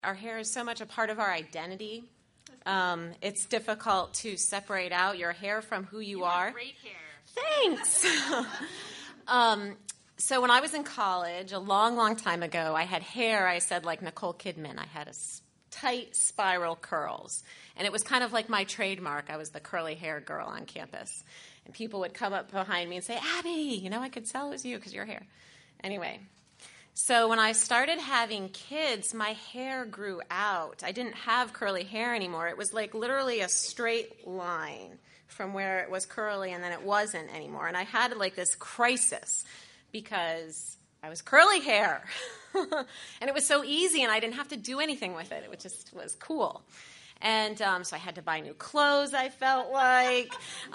Our hair is so much a part of our identity. It's difficult to separate out your hair from who you are. Have great hair. Thanks. So when I was in college, a long, long time ago, I had hair, I said, like Nicole Kidman. I had tight spiral curls. And it was kind of like my trademark. I was the curly hair girl on campus. And people would come up behind me and say, Abby, I could tell it was you because your hair. Anyway, so when I started having kids, my hair grew out. I didn't have curly hair anymore. It was like literally a straight line from where it was curly and then it wasn't anymore. And I had like this crisis because I was curly hair. And it was so easy and I didn't have to do anything with it. It just was cool. And so I had to buy new clothes, I felt like.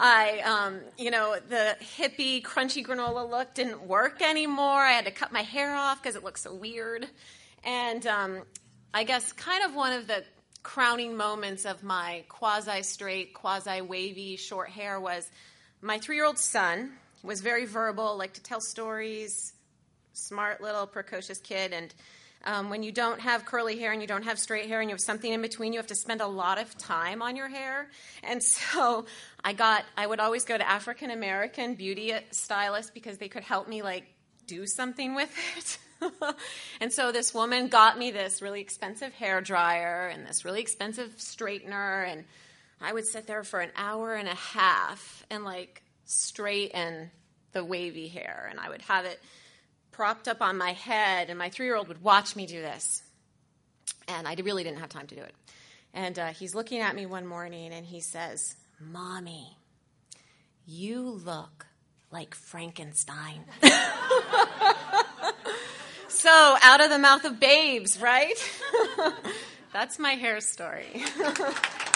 The hippie, crunchy granola look didn't work anymore. I had to cut my hair off because it looked so weird. And I guess kind of one of the crowning moments of my quasi-straight, quasi-wavy short hair was my 3-year-old son was very verbal, liked to tell stories, smart little precocious kid, and when you don't have curly hair and you don't have straight hair and you have something in between, you have to spend a lot of time on your hair. And so I would always go to African American beauty stylists because they could help me do something with it. And so this woman got me this really expensive hair dryer and this really expensive straightener, and I would sit there for an hour and a half and straighten the wavy hair, and I would have it propped up on my head, and my 3-year-old would watch me do this. And I really didn't have time to do it. And he's looking at me one morning, and he says, Mommy, you look like Frankenstein. So, out of the mouth of babes, right? That's my hair story.